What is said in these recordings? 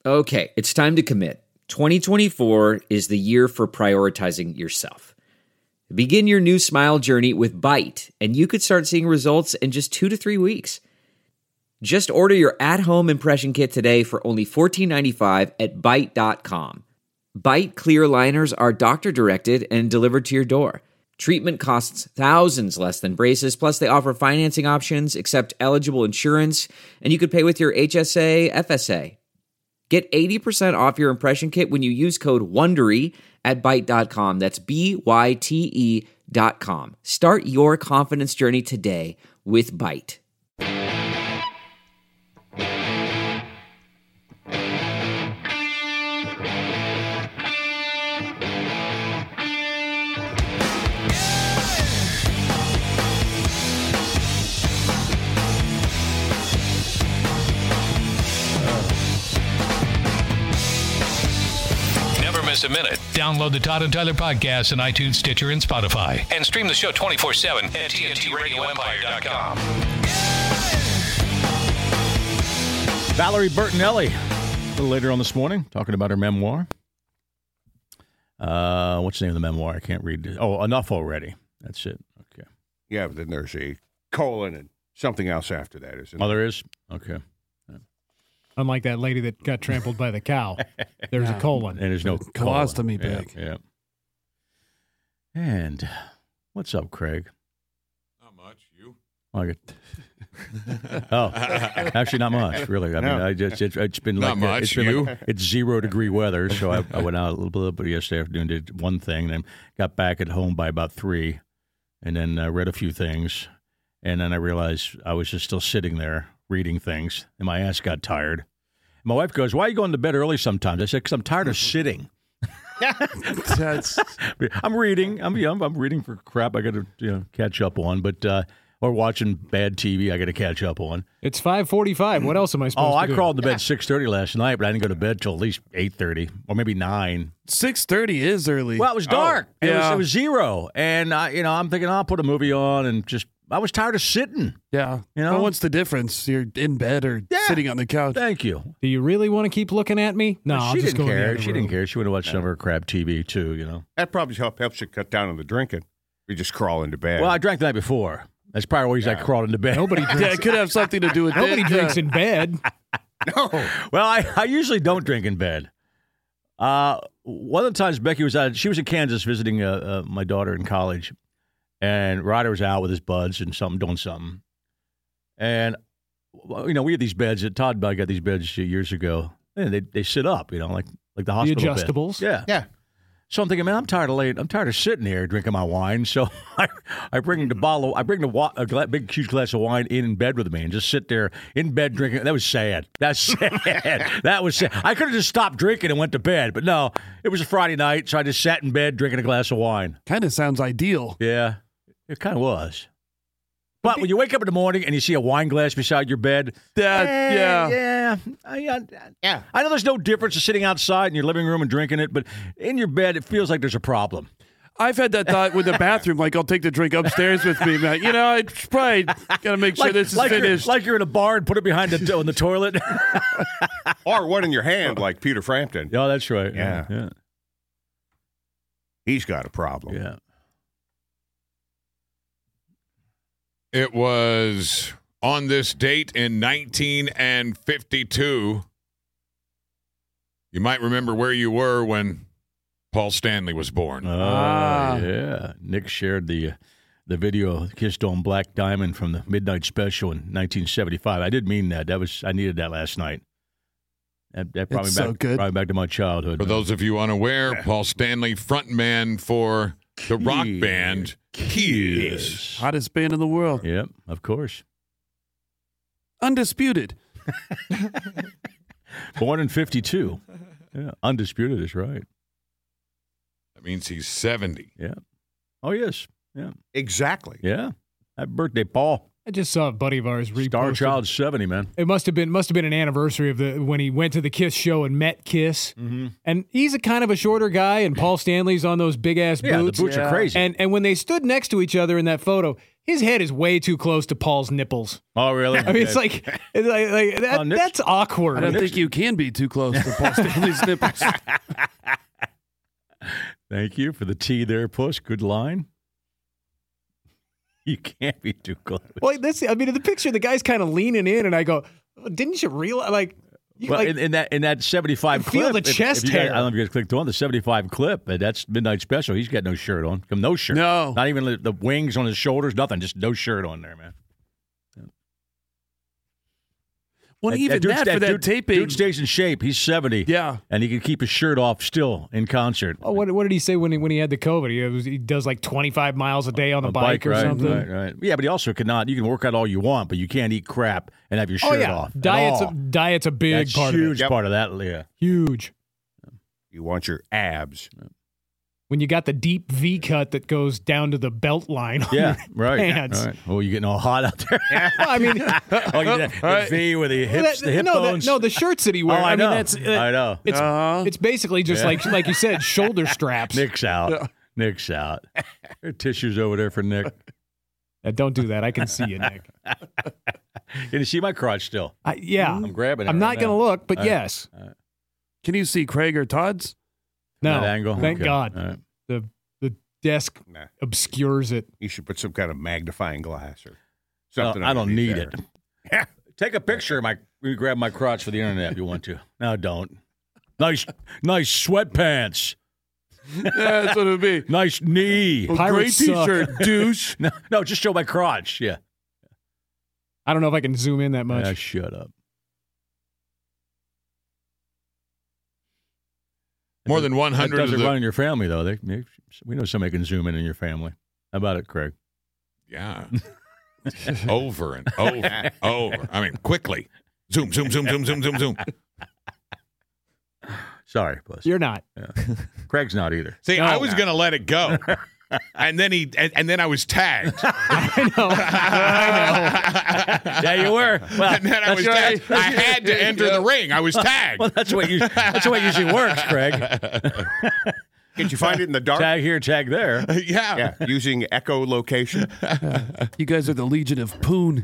Okay, it's time to commit. 2024 is the year for prioritizing yourself. Begin your new smile journey with Byte, and you could start seeing results in just 2 to 3 weeks. Just order your at-home impression kit today for only $14.95 at Byte.com. Byte clear liners are doctor-directed and delivered to your door. Treatment costs thousands less than braces, plus they offer financing options, accept eligible insurance, and you could pay with your HSA, FSA. Get 80% off your impression kit when you use code WONDERY at Byte.com. That's BYTE.com. Start your confidence journey today with Byte. A minute. Download the Todd and Tyler podcast on iTunes, Stitcher, and Spotify. And stream the show 24/7 at TNTRadioEmpire.com. Valerie Bertinelli, a little later on this morning, talking about her memoir. What's the name of the memoir? I can't read it. Oh, Enough Already. That's it. Okay. Yeah, but then there's a colon and something else after that, isn't there? Oh, there is? Okay. Unlike that lady that got trampled by the cow, there's a colon. And there's no colostomy bag. Yeah. And what's up, Craig? Not much. You? Actually, not much. Really. I mean, it's been not like much. It's been it's 0-degree weather, so I went out a little bit yesterday afternoon, did one thing, then got back at home by about 3, and then read a few things, and then I realized I was just still sitting there reading things, and my ass got tired. My wife goes, "Why are you going to bed early sometimes?" I said, "Because I'm tired of sitting." I'm reading. I'm reading for crap I got to catch up on, but or watching bad TV I got to catch up on. It's 5:45. What else am I supposed to do? I crawled to bed 6:30 last night, but I didn't go to bed till at least 8:30 or maybe 9. 6:30 is early. Well, it was dark. Oh, yeah. It was 0, and I'm thinking I'll put a movie on and just. I was tired of sitting. Yeah. Well, what's the difference? You're in bed or sitting on the couch? Thank you. Do you really want to keep looking at me? No, I'll just go in the other room. She didn't care. She would have watched some of her crap TV, too, That probably helps you cut down on the drinking. You just crawl into bed. Well, I drank the night before. That's probably why I crawled into bed. Nobody drinks. Yeah, it could have something to do with Nobody drinks in bed. No. Well, I usually don't drink in bed. One of the times Becky was out, she was in Kansas visiting my daughter in college. And Ryder was out with his buds and doing something. And, we had these beds. Todd got these beds years ago. And they sit up, like the hospital The adjustables? bed. Yeah. So I'm thinking, man, I'm tired of sitting here drinking my wine. So I bring a big, huge glass of wine in bed with me and just sit there in bed drinking. That was sad. That's sad. That was sad. I could have just stopped drinking and went to bed. But no, it was a Friday night, so I just sat in bed drinking a glass of wine. Kind of sounds ideal. Yeah. It kind of was. But when you wake up in the morning and you see a wine glass beside your bed, yeah. I know there's no difference to sitting outside in your living room and drinking it, but in your bed, it feels like there's a problem. I've had that thought with the bathroom, like I'll take the drink upstairs with me. Man. I probably got to make sure this is finished. Like you're in a bar and put it behind in the toilet. Or one in your hand like Peter Frampton. Oh, that's right. Yeah. He's got a problem. Yeah. It was on this date in 1952. You might remember where you were when Paul Stanley was born. Oh, yeah. Nick shared the video Kissed on Black Diamond from the Midnight Special in 1975. I did mean that. I needed that last night. That brought me back to my childhood. For those of you unaware, Paul Stanley, frontman for the rock band Kiss. Hottest band in the world. Yep, of course. Undisputed. Born in 52. Yeah, undisputed is right. That means he's 70. Yeah. Oh, yes. Yeah. Exactly. Yeah. Happy birthday, Paul. I just saw a buddy of ours reposted. Star Child's 70, man. It must have been an anniversary of when he went to the Kiss show and met Kiss. Mm-hmm. And he's a kind of a shorter guy, and Paul Stanley's on those big ass boots. Yeah, the boots are crazy. And when they stood next to each other in that photo, his head is way too close to Paul's nipples. Oh, really? I mean, it's like that, Nick- that's awkward. I don't think you can be too close to Paul Stanley's nipples. Thank you for the tea there, Puss. Good line. You can't be too close. Well, in the picture, the guy's kind of leaning in, and I go, "Didn't you realize?" Well, in that 75 clip, feel the chest if you guys, hair. I don't know if you guys clicked on the 75 clip. That's Midnight Special. He's got no shirt on. No shirt. No. Not even the wings on his shoulders. Nothing. Just no shirt on there, man. Well, even dude- that for that dude, taping. Dude stays in shape. He's 70. Yeah. And he can keep his shirt off still in concert. Oh, what did he say when he had the COVID? He does like 25 miles a day on the bike or right, something. Right. Yeah, but he also cannot. You can work out all you want, but you can't eat crap and have your shirt Oh yeah, off. at all. diet's a big That's part huge of it. part of that. Yeah. Huge. You want your abs. When you got the deep V cut that goes down to the belt line. On Yeah, your right. Pants. Right. Oh, you're getting all hot out there. Well, I mean, Oh, you get the V with the hips, the hip bones. the shirts that he wears. Oh, I know. mean, that's I know. It's basically just like you said, shoulder straps. Nick's out. Nick's out. There are tissues over there for Nick. Don't do that. I can see you, Nick. Can you see my crotch still? Yeah, I'm grabbing it. I'm right not going to now. look, but yes. Can you see Craig or Todd's? No, That angle? thank Okay. God. All right. The desk Nah. obscures it. You should put some kind of magnifying glass or No, something. I don't underneath need there. it. Take a picture of grab my crotch for the internet if you want to. No, don't. Nice sweatpants. Yeah, that's what it would be. Nice knee. Well, great Pirates suck. T-shirt, douche. No, just show my crotch. Yeah. I don't know if I can zoom in that much. Yeah, shut up. More than That 100 of doesn't the run in your family, though. We know somebody can zoom in your family. How about it, Craig? Yeah. Over and over. I mean, quickly. Zoom, zoom, zoom, zoom, zoom, zoom, zoom. Sorry, Puss. You're not. Craig's not either. See, I was going to let it go. And then I was tagged. I know. Yeah, you were. Well, And then I was tagged. I had to enter the ring. I was tagged. well, that's the way it usually works, Craig. Can't you find it in the dark? Tag here, tag there. Yeah. Yeah, using echolocation You guys are the Legion of Poon.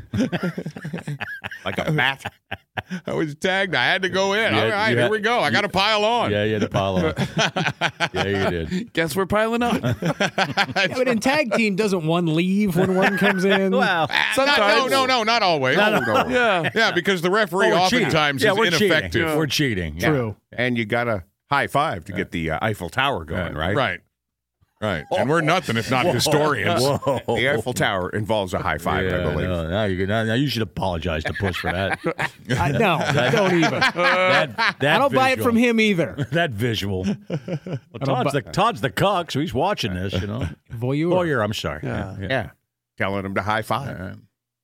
like a bat. I was tagged. I had to go in. Yeah, All right, you here had- we go. I got to pile on. Yeah, you had to pile on. Yeah, you did. Guess we're piling on. Yeah, but in tag team, doesn't one leave when one comes in? Well, Sometimes. No, not always. Yeah. Yeah, because the referee we're cheating. oftentimes Yeah, is we're ineffective. Cheating. We're cheating. Yeah. True. And you got to high five to get the Eiffel Tower going, right? Right. And we're nothing if not historians. Whoa. The Eiffel Tower involves a high five, I believe. No, now you should apologize to Puss for that. No, don't even. that I don't buy it visual. from him either. That visual. Well, Todd's the cuck, so he's watching this, you know. Voyeur. I'm sorry. Yeah. Telling him to high five.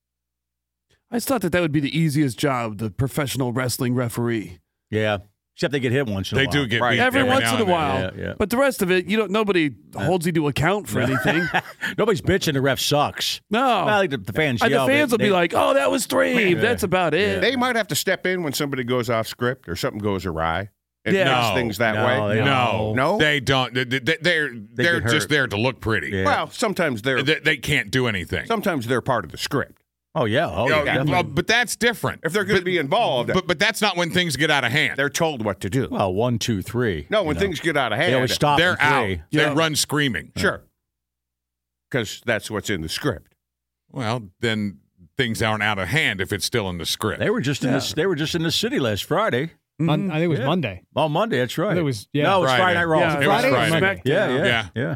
I just thought that would be the easiest job, the professional wrestling referee. Yeah. Except they get hit once in a They while. do get Right. beat Every once now in a and then. while. Yeah. But the rest of it, nobody holds you to account for anything. Nobody's bitching the ref sucks. No. Well, I think the fans And the yell, fans but will be like, oh, that was Strave. That's about it. They might have to step in when somebody goes off script or something goes awry. And Yeah. does No. things that No, way. they- No? They don't. They're get just hurt. there to look pretty. Yeah. Well, sometimes they're They can't do anything. part of the script. Oh, yeah. Oh, You know, yeah. well, but that's different. If they're going to be involved, But that's not when things get out of hand. they're told what to do. Well, 1, 2, 3. No, when things get out of hand, They always stop. They're in out. 3. They Yeah. run screaming. Sure. Because that's what's in the script. Well, then things aren't out of hand if it's still in the script. They were just in this. They were just in the city last Friday. I think it was Yeah. Monday. Oh, Monday. That's right. It was No, it was Friday. Friday Night Raw. Yeah, It was Friday or Friday. Monday? Yeah. Yeah.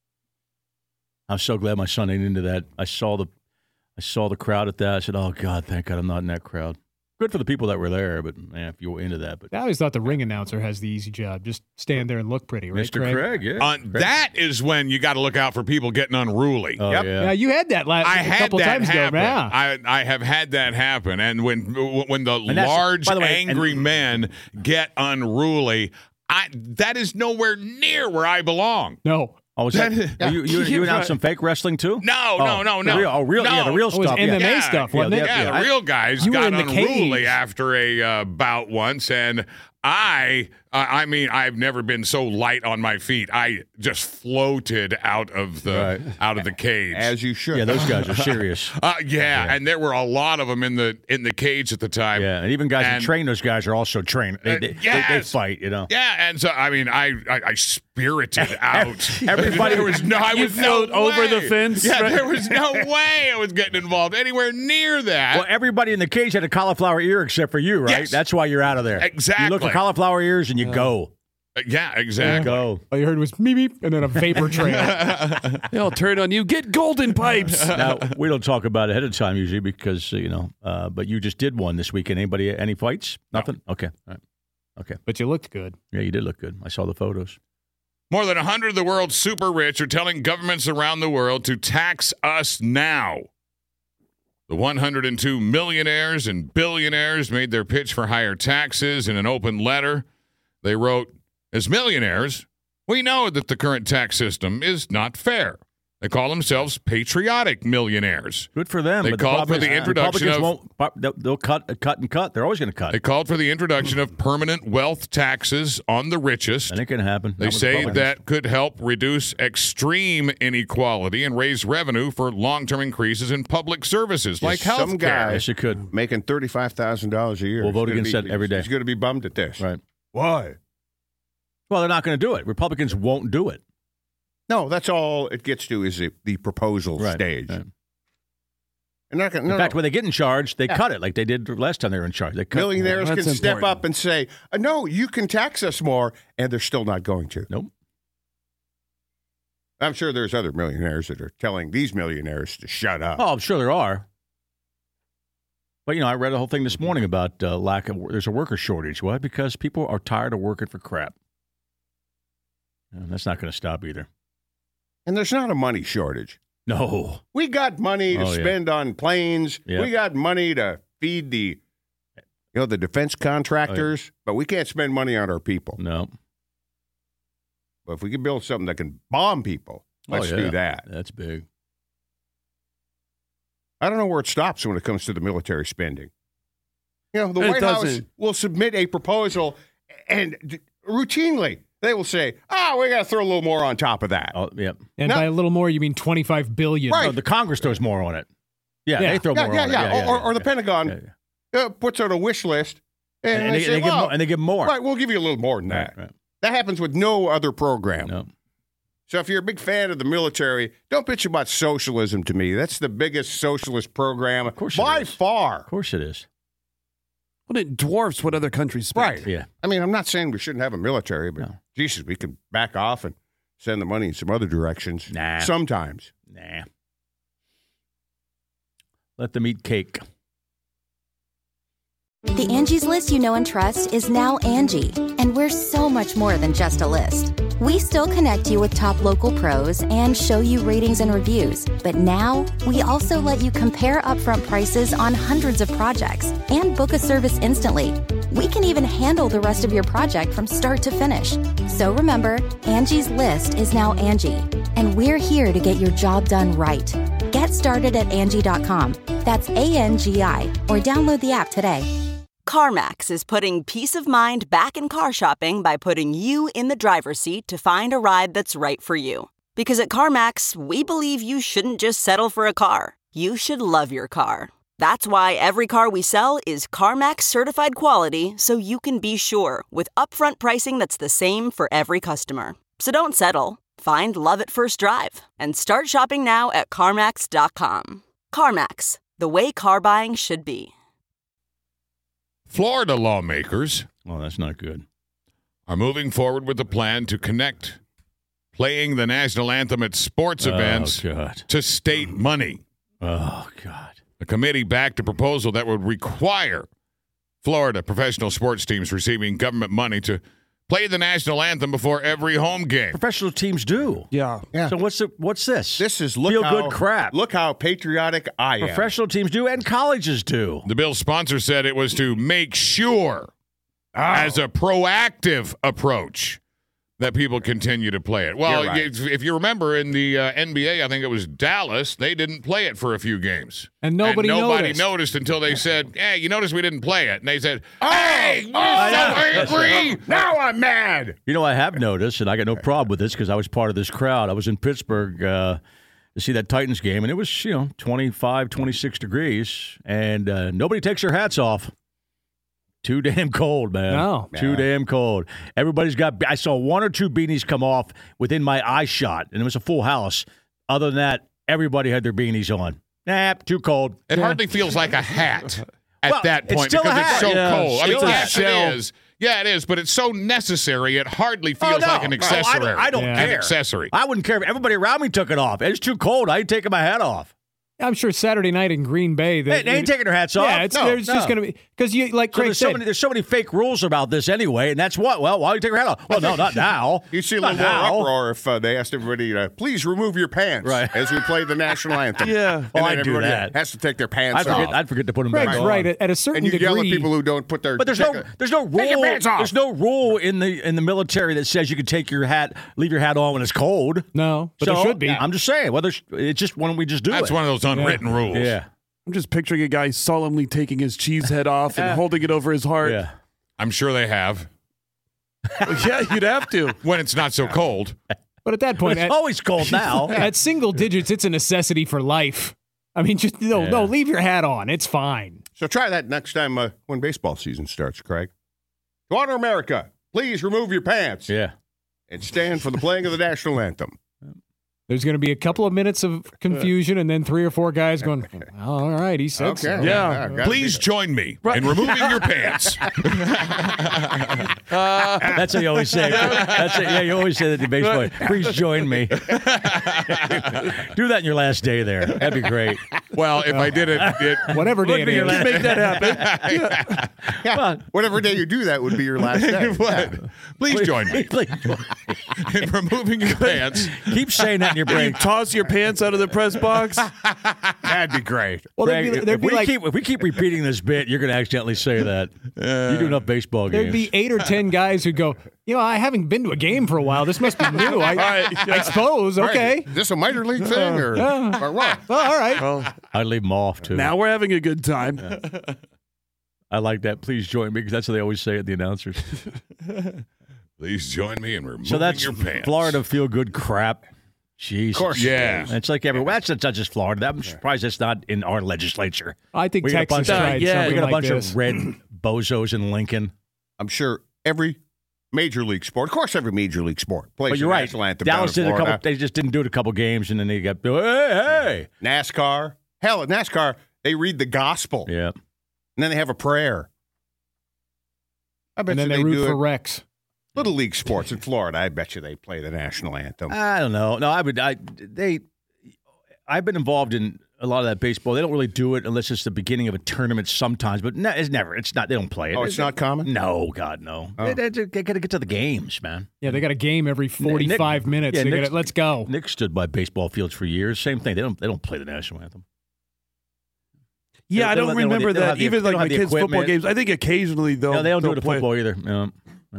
I'm so glad my son ain't into that. I saw the crowd at that. I said, "Oh God, thank God I'm not in that crowd." Good for the people that were there, but man, if you were into that, but I always thought the ring announcer has the easy job. Just stand there and look pretty, right, Mr. Craig, yeah, Craig. That is when you got to look out for people getting unruly. Oh Yep. yeah. Yeah, you had that I a had couple that times happen. ago. Yeah. I have had that happen, and when the that's- large by the way, angry men get unruly, that is nowhere near where I belong. No. Oh, was that, That- you announced some fake wrestling too? No. The real, No. yeah, the real It was stuff. MMA yeah. stuff, wasn't it? Yeah, the real guys You were got in the unruly cage. after a bout once, and I mean, I've never been so light on my feet. I just floated out of the cage. As you should. Yeah, those guys are serious. And there were a lot of them in the cage at the time. Yeah, and even guys who train those guys are also trained. They fight, you know. Yeah, and so I mean, I spirited out. Everybody there was no. I You was float no over way. the fence. Yeah, right? there was no way I was getting involved anywhere near that. Well, everybody in the cage had a cauliflower ear except for you, right? Yes. That's why you're out of there. Exactly. You look at cauliflower ears and you go. Yeah, exactly. Go. All you heard was meep, meep, and then a vapor trail. They'll turn on you. Get golden pipes. Now, we don't talk about it ahead of time usually because, but you just did one this weekend. Anybody, any fights? Nothing? No. Okay. All right. Okay. But you looked good. Yeah, you did look good. I saw the photos. More than 100 of the world's super rich are telling governments around the world to tax us now. The 102 millionaires and billionaires made their pitch for higher taxes in an open letter. They wrote, as millionaires, we know that the current tax system is not fair. They call themselves patriotic millionaires. Good for them. They but called the for the introduction of... They'll cut and cut. They're always going to cut. They called for the introduction of permanent wealth taxes on the richest. That ain't going to happen. They say that could help reduce extreme inequality and raise revenue for long-term increases in public services like health Some guy Yes, it could. making $35,000 a year. We'll vote is gonna against that every day. He's going to be bummed at this. Right. Why? Well, they're not going to do it. Republicans won't do it. No, that's all it gets to is the proposal stage. Right. And not gonna, In fact, when they get in charge, they cut it like they did last time they were in charge. They cut millionaires Well, can that's step important. up and say, no, you can tax us more, and they're still not going to. Nope. I'm sure there's other millionaires that are telling these millionaires to shut up. Oh, I'm sure there are. But, I read a whole thing this morning about there's a worker shortage. Why? Because people are tired of working for crap. And that's not going to stop either. And there's not a money shortage. No. We got money to spend on planes. Yeah. We got money to feed the defense contractors, but we can't spend money on our people. No. But if we can build something that can bomb people, let's do that. That's big. I don't know where it stops when it comes to the military spending. The It White House doesn't. will submit a proposal, and routinely they will say, we got to throw a little more on top of that. Oh, yep. And No. by a little more, you mean $25 billion. Right. No, the Congress throws more on it. Yeah, Yeah. they throw more on it. Or the Pentagon puts out a wish list, and they say, they give more. right, we'll give you a little more than that. Right. That happens with no other program. No. So if you're a big fan of the military, don't bitch about socialism to me. That's the biggest socialist program Of course by it is. far. Of course it is. Well, it dwarfs what other countries spend. Right. Yeah. I mean, I'm not saying we shouldn't have a military, but Jesus, we can back off and send the money in some other directions. Nah. Sometimes. Nah. Let them eat cake. The Angie's List you know and trust is now Angie, and we're so much more than just a list. We still connect you with top local pros and show you ratings and reviews, but now we also let you compare upfront prices on hundreds of projects and book a service instantly. We can even handle the rest of your project from start to finish. So remember, Angie's List is now Angie, and we're here to get your job done right. Get started at Angie.com. That's ANGI, or download the app today. CarMax is putting peace of mind back in car shopping by putting you in the driver's seat to find a ride that's right for you. Because at CarMax, we believe you shouldn't just settle for a car. You should love your car. That's why every car we sell is CarMax certified quality, so you can be sure with upfront pricing that's the same for every customer. So don't settle. Find love at first drive and start shopping now at CarMax.com. CarMax, the way car buying should be. Florida lawmakers Oh, that's not good. are moving forward with a plan to connect playing the national anthem at sports events God. to state money. Oh, God. The committee backed a proposal that would require Florida professional sports teams receiving government money to play the national anthem before every home game. Professional teams do. Yeah. So what's this? This is feel-good crap. Look how patriotic I am. Professional teams do, and colleges do. The bill's sponsor said it was to make sure, as a proactive approach, that people continue to play it. Well, You're right. if you remember in the NBA, I think it was Dallas, they didn't play it for a few games. And nobody noticed until they said, hey, you noticed we didn't play it. And they said, hey, you're so angry. Now I'm mad. You know, I have noticed, and I got no problem with this because I was part of this crowd. I was in Pittsburgh to see that Titans game, and it was, 25, 26 degrees, and nobody takes their hats off. Too damn cold, man. No. Too damn cold. Everybody's got – I saw one or two beanies come off within my eye shot, and it was a full house. Other than that, everybody had their beanies on. Nah, too cold. It hardly feels like a hat at that it's point still because a it's hat. so Yeah, cold. I mean, still a yes, hat. it is. Yeah, it is, but it's so necessary, it hardly feels like an accessory. I don't An care. accessory. I wouldn't care if everybody around me took it off. It's too cold. I ain't taking my hat off. I'm sure Saturday night in Green Bay. They ain't taking their hats off. Yeah, there's just going to be because you like Craig said. There's so many fake rules about this anyway, and that's what. Well, why do you take your hat off? Well, no, not now. You see a little more uproar if they asked everybody to please remove your pants as we play the national anthem. Yeah. And Oh, then I'd do everybody that. has to take their pants off. I'd forget to put them Craig's back right on. at a certain And you degree. yell at people who don't put their But there's no rule. Take your pants off. There's no rule in the military that says you can take your hat, leave your hat on when it's cold. No, but So, there should be. I'm just saying. Well, it's just why don't we just do it? That's one of those unwritten rules. Yeah. I'm just picturing a guy solemnly taking his cheese head off and holding it over his heart. Yeah. I'm sure they have. Yeah, you'd have to. When it's not so cold. But at that point, It's always cold now. at single digits, it's a necessity for life. I mean, just no, leave your hat on. It's fine. So try that next time when baseball season starts, Craig. To honor America, please remove your pants Yeah. and stand for the playing of the national anthem. There's going to be a couple of minutes of confusion, and then 3 or 4 guys going, all right, he said so. Yeah. gotta Please join me in removing your pants. That's what you always say. Yeah, you always say that to baseball. Please join me. Do that in your last day there. That'd be great. Well, if I did it Whatever day it be your is. last- Make that happen. Yeah. Whatever day you do that would be your last day. Please join me Please join me. in removing your pants. Keep saying that in your You brain. toss your pants out of the press box. That'd be great. Well, Greg, there'd be like if we keep repeating this bit, you're going to accidentally say that. You do enough baseball there'd games. be 8 or 10 guys who go, I haven't been to a game for a while. This must be new. I suppose. Okay. Right. Is this a minor league thing or what? Well, all right. Well, I'd leave them off, too. now we're having a good time. I like that. Please join me, because that's what they always say at the announcers. Please join me in removing So that's your pants. Florida feel-good crap. Jesus. Of course. Yeah. It's like everywhere. That's not just Florida. I'm surprised that's not in our legislature. I think We got a Texas bunch of- tried yeah, something We got a like bunch this. of red bozos in Lincoln. I'm sure every major league sport, of course, every major league sport plays But you're the right. national anthem Dallas down did in a Florida. couple. They just didn't do it a couple games, and then they got hey. NASCAR. Hell, at NASCAR, they read the gospel. Yeah. And then they have a prayer. I bet And then you they do root for it. Rex. Little league sports in Florida, I bet you they play the national anthem. I don't know. No, I've been involved in a lot of that baseball. They don't really do it unless it's the beginning of a tournament sometimes, but no, it's never. It's not. They don't play it. Oh, it's not common? No, God, no. Oh. They got to get to the games, man. Yeah, they got a game every 45 minutes. yeah, They Nick's- gotta, let's go. Nick stood by baseball fields for years. Same thing. They don't play the national anthem. Yeah, I They don't don't have remember the- they don't that. have the- Even they like don't my have the kids' football equipment. games. I think occasionally they'll. No, they don't do they'll it at play. football either. No.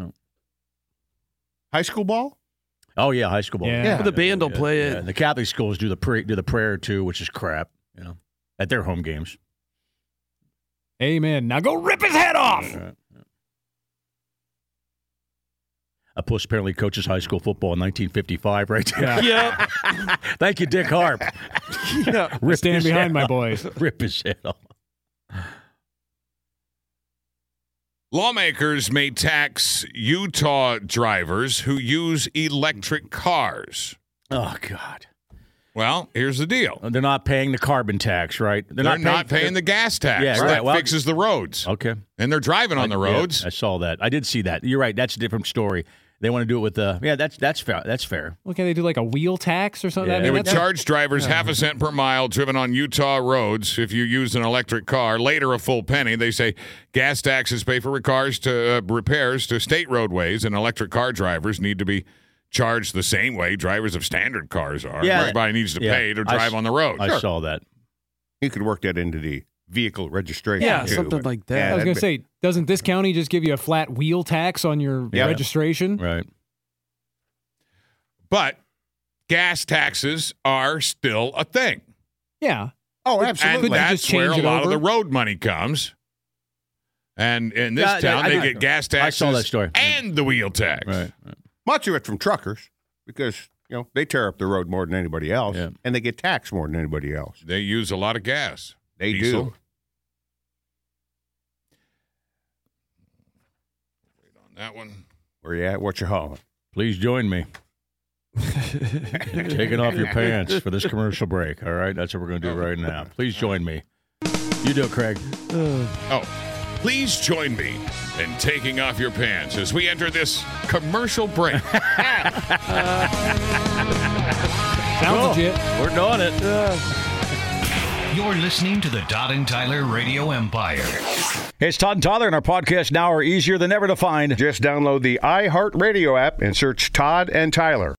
High school ball? Oh yeah, high school ball. Yeah. But the band will play it. Yeah. The Catholic schools do the prayer too, which is crap. At their home games. Amen. Now go rip his head off. A puss apparently coaches high school football in 1955, right there. Yeah. Yeah. Thank you, Dick Harp. Yeah. Rip Stand his behind head my off. boys. Rip his head off. Lawmakers may tax Utah drivers who use electric cars. Oh, God. Well, here's the deal. They're not paying the carbon tax, right? They're not paying the gas tax. Yeah, right. That Well- fixes the roads. Okay. And they're driving on the roads. Yeah, I saw that. I did see that. You're right. That's a different story. They want to do it with the. Yeah, that's fair. That's fair. Well, can they do like a wheel tax or something? Yeah. I They mean, would that's- charge drivers half a cent per mile driven on Utah roads if you use an electric car. Later, a full penny. They say gas taxes pay for repairs to state roadways, and electric car drivers need to be charged the same way drivers of standard cars are. Yeah. Everybody needs to Yeah. pay to drive on the road. I saw that. You could work that into the vehicle registration. Yeah, too. something like that. Yeah, I was going that'd to say, doesn't this county just give you a flat wheel tax on your Yeah. registration? Right. But gas taxes are still a thing. Yeah. Oh, And absolutely. that's where a change it lot of over? the road money comes. And in this town, they get gas taxes I saw that story. and the wheel tax. Right. Much of it from truckers because, they tear up the road more than anybody else, and they get taxed more than anybody else. They use a lot of gas. They Diesel. do. Wait on that one. Where you at? What you hauling? Please join me. Taking off your pants for this commercial break. All right, that's what we're going to do right now. Please join me. You do it, Craig. Please join me in taking off your pants as we enter this commercial break. Sounds legit. We're doing it. You're listening to the Todd and Tyler Radio Empire. Hey, it's Todd and Tyler, and our podcasts now are easier than ever to find. Just download the iHeartRadio app and search Todd and Tyler.